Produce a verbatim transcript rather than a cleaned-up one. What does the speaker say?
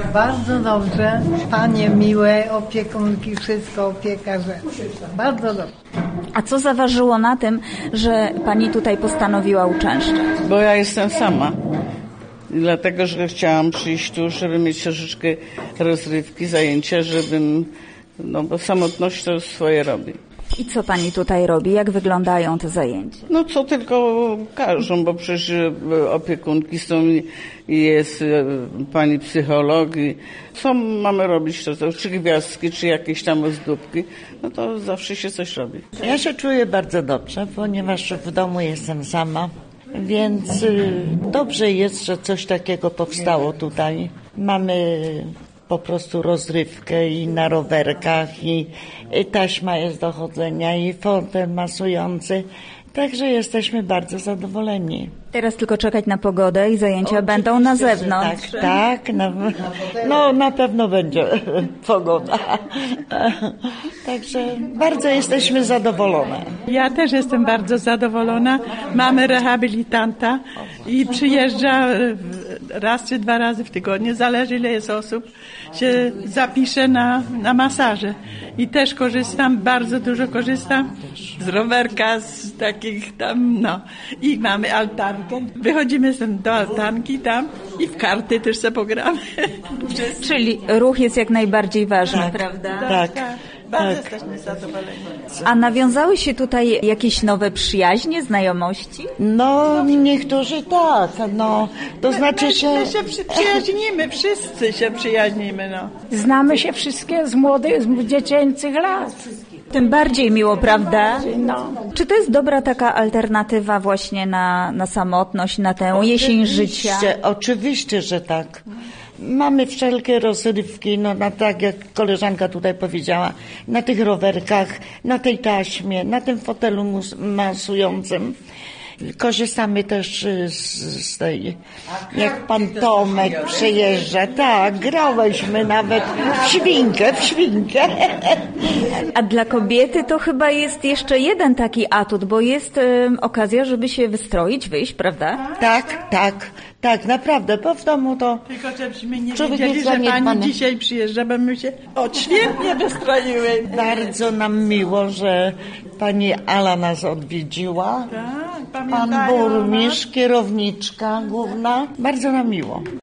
Bardzo dobrze. Panie miłe, opiekunki, wszystko, opieka, że bardzo dobrze. A co zaważyło na tym, że pani tutaj postanowiła uczęszczać? Bo ja jestem sama. I dlatego, że chciałam przyjść tu, żeby mieć troszeczkę rozrywki, zajęcia, żebym, no bo samotność to swoje robi. I co pani tutaj robi? Jak wyglądają te zajęcia? No co tylko każą, bo przecież opiekunki są i jest pani psycholog i co mamy robić, to, to czy gwiazdki, czy jakieś tam ozdóbki, no to zawsze się coś robi. Ja się czuję bardzo dobrze, ponieważ w domu jestem sama, więc dobrze jest, że coś takiego powstało tutaj. Mamy po prostu rozrywkę i na rowerkach i, i taśma jest do chodzenia i fotel masujący, także jesteśmy bardzo zadowoleni. Teraz tylko czekać na pogodę i zajęcia Oczywiście, będą na zewnątrz. Tak, tak, na, no na pewno będzie pogoda. Także bardzo jesteśmy zadowolone. Ja też jestem bardzo zadowolona. Mamy rehabilitanta i przyjeżdża raz czy dwa razy w tygodniu, zależy ile jest osób, się zapisze na, na masaże. I też korzystam, bardzo dużo korzystam z rowerka, z takich tam, no. I mamy altankę. Wychodzimy do altanki tam i w karty też sobie pogramy. Czyli ruch jest jak najbardziej ważny, tak, prawda? Tak. tak. Bardzo tak. jesteśmy zadowoleni. A nawiązały się tutaj jakieś nowe przyjaźnie, znajomości? No, niektórzy tak, no, to znaczy my, się... My się przy, przyjaźnimy, wszyscy się przyjaźnimy, no. Znamy się wszystkie z młodych, z dziecięcych lat. Tym bardziej miło, prawda? No. Czy to jest dobra taka alternatywa właśnie na, na samotność, na tę jesień życia? Oczywiście, że tak. Mamy wszelkie rozrywki, no na, tak jak koleżanka tutaj powiedziała, na tych rowerkach, na tej taśmie, na tym fotelu mus- masującym. Korzystamy też z, z tej, jak pan Tomek przyjeżdża, tak, grałyśmy nawet w świnkę, w świnkę. A dla kobiety to chyba jest jeszcze jeden taki atut, bo jest y, okazja, żeby się wystroić, wyjść, prawda? Tak, tak, tak, naprawdę, bo w domu to... Tylko żebyśmy nie Człowiek wiedzieli, jest że pani zaniedbany. dzisiaj przyjeżdża, bo my się odświetnie wystroiły. Bardzo nam miło, że pani Ala nas odwiedziła. Tak, Pan pamiętają o nas. burmistrz, kierowniczka główna. Bardzo nam miło.